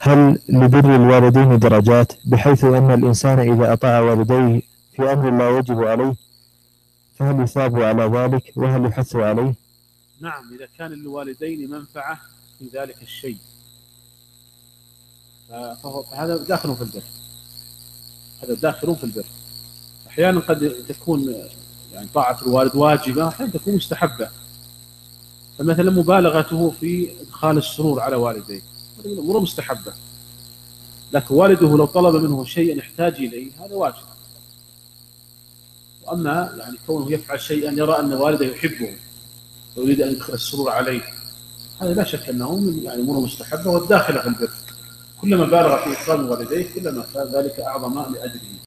هل لبر الوالدين درجات بحيث أن الإنسان إذا أطاع والديه في أمر لا يجب عليه فهل يثاب على ذلك وهل يحث عليه؟ نعم، إذا كان للوالدين منفعة في ذلك الشيء فهذا داخل في البر، هذا داخل في البر. أحيانا قد تكون يعني طاعة الوالد واجبة، أحيانا تكون مستحبة. فمثلا مبالغته في إدخال السرور على والديه هذه من الأمور مستحبة، لكن والده لو طلب منه شيئا يحتاج إليه هذا واجب. وأما يعني كونه يفعل شيئا يرى أن والده يحبه ويريد أن يدخل السرور عليه، هذا لا شك أنه من يعني أمور مستحبة والداخلة في البر. كلما بالغ في إكرام والديه كلما كان ذلك أعظم لأجله.